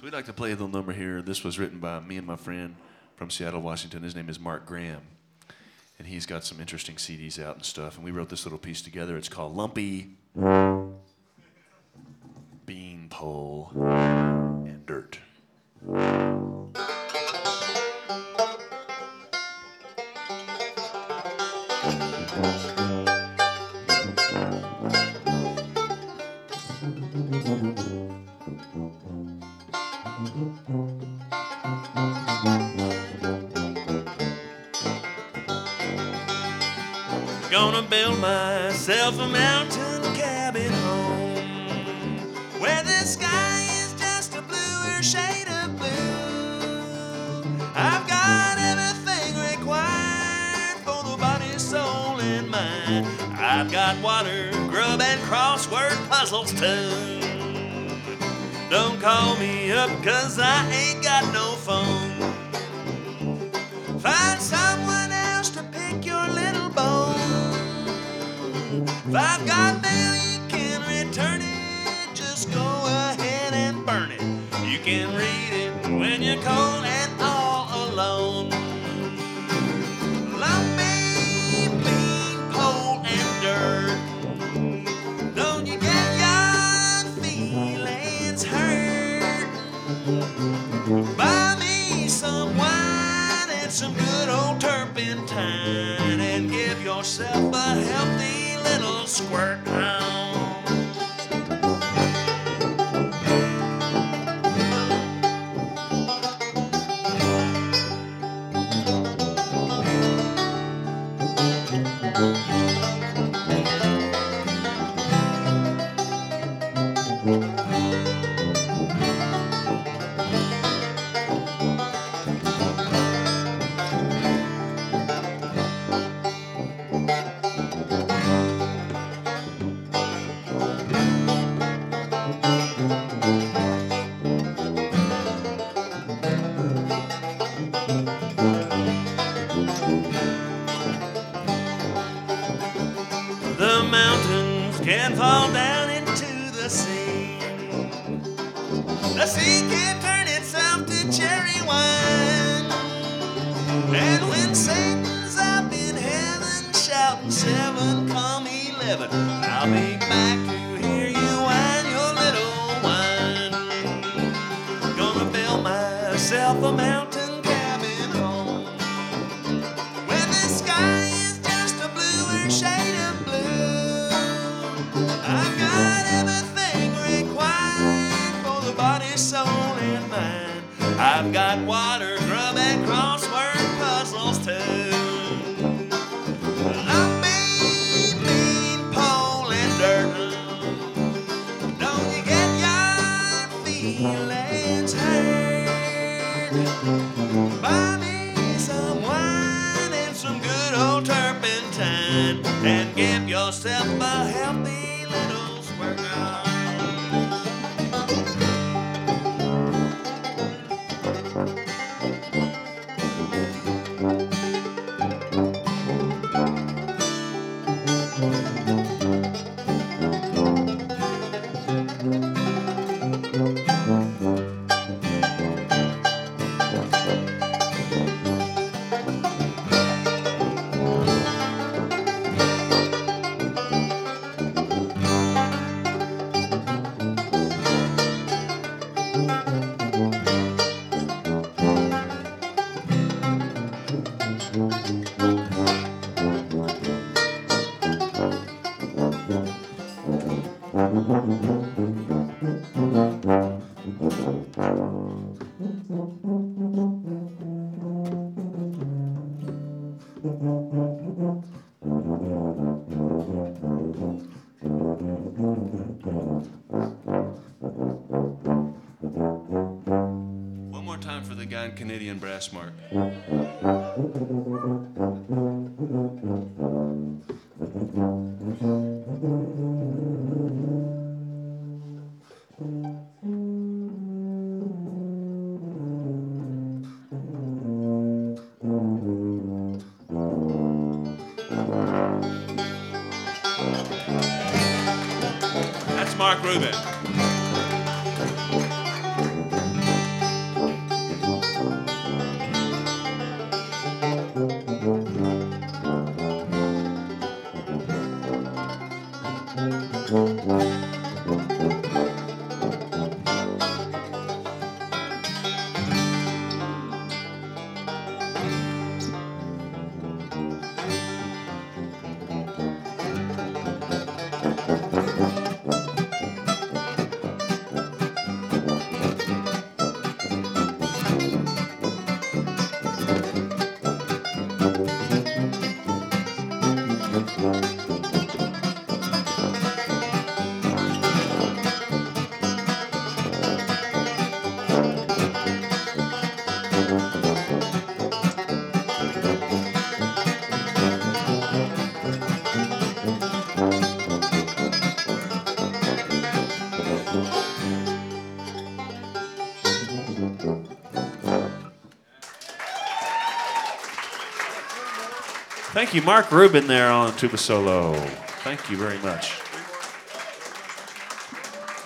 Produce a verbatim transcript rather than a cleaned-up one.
So we'd like to play a little number here. This was written by me and my friend from Seattle, Washington. His name is Mark Graham. And he's got some interesting C Ds out and stuff. And we wrote this little piece together. It's called Lumpy Bean Pole and Dirt. Gonna build myself a mountain cabin home where the sky is just a bluer shade of blue. I've got everything required for the body, soul, and mind. I've got water, grub, and crossword puzzles too. Don't call me up 'cause I ain't got no phone. Find someone else to pick your little bone. If I've got mail, you can return it. Just go ahead and burn it. You can read it when you're cold and all alone. Lumpy bean pole and dirt. Don't you get your feelings hurt? Buy me some wine and some good old turpentine and give yourself a healthy little squirt on. The mountains can fall down into the sea. The sea can turn itself to cherry wine. And when Satan's up in heaven shouting seven come eleven, I'll be back to hear you whine your little whine. Gonna build myself a mountain cabin home where the sky is just a bluer shade of I've got everything required for the body, soul, and mind. I've got water, grub, and crossword puzzles too. Lumpy bean pole and dirt. Don't you get your feelings hurt? Buy me some wine and some good old turpentine and give yourself a healthy little squirt on. One more time for the guy in Canadian brass, Mark. Mark Rubin. Thank you, Mark Rubin, there on tuba solo. Thank you very much.